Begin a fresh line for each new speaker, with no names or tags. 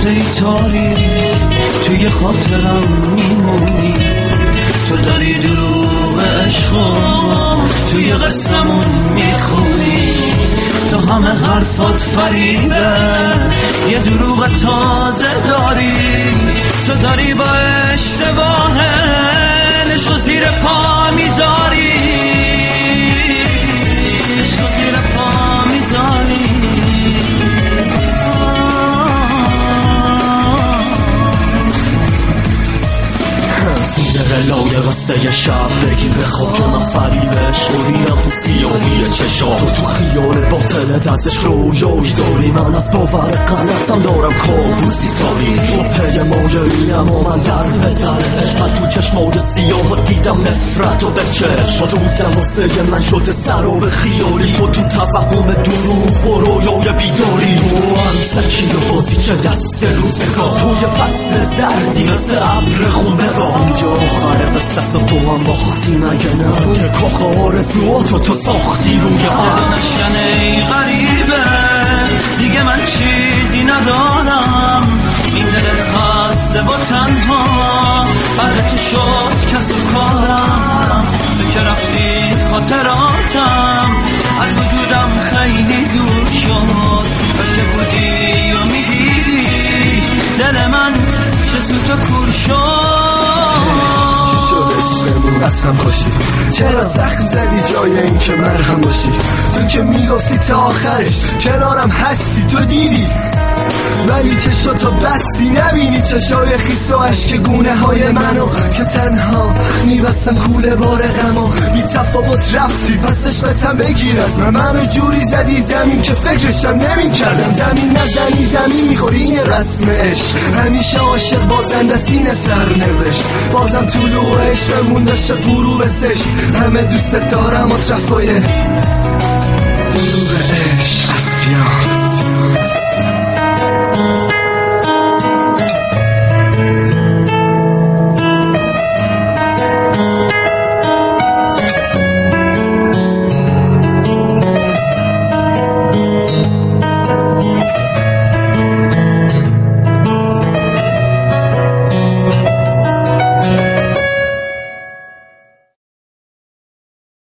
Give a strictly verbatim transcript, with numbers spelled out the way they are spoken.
نقطه تاری توی خاطرم میمونی. تو داری دروغ عشقو توی قصه‌مون میخونی. تو همه حرفات فریبه، یه دروغ تازه داری. تو داری با اشتباه عشق زیر پا میذاری، عشق زیر پا میذاری.
لای قصه شب بگی بخواب که من فریبش شدیم تو سیاهی چشا. تو تو خیال باطل دستش رویایی داری، من از باور غلطم دارم کابوسی ساری. تو پی مایه‌ایم و من در به در عشقت، تو چشمای سیاه دیدم نفرت و به چشم. تو بودم واسه من شده سر و به خیالی، تو تو توهم دروغ و رویای بیداری. تو هم سکی و بازی چه دست روزگار، توی فصل زردی مثل ابر خون ببار. اینجا آخر قصص تو هم باختی مگه نه، که کاخ آرزواتو تو ساختی روی هم.
مشکن ای غریبه دیگه من چیزی ندارم، این دل خسته و تنها بعد تو شد کس و کارم. تو که رفتی خاطراتم از وجودم خیلی دور شد، کاش که بودی و میدیدی دل من چه سوت و کور شد.
قسم باشی چرا زخم زدی جای این که مرهم باشی. تو که میگفتی تا آخرش کنارم هستی، تو دیدی ولی چشاتو بستی. نبینی چشای خیس و عشق گونه های منو که تنها میبستن کوله بار غمو. بی تفاوت رفتی پس عشقتم بگیر از من. منو جوری زدی زمین که فکرشم نمی کردم. زمین نزنی زمین میخوری، این رسم عشق. همیشه عاشق بازنده سینه سرنوشت، بازم طلوع عشقمون داشته غروب زشت. همه دوست دارم و ترفای دروغ عشق. افیان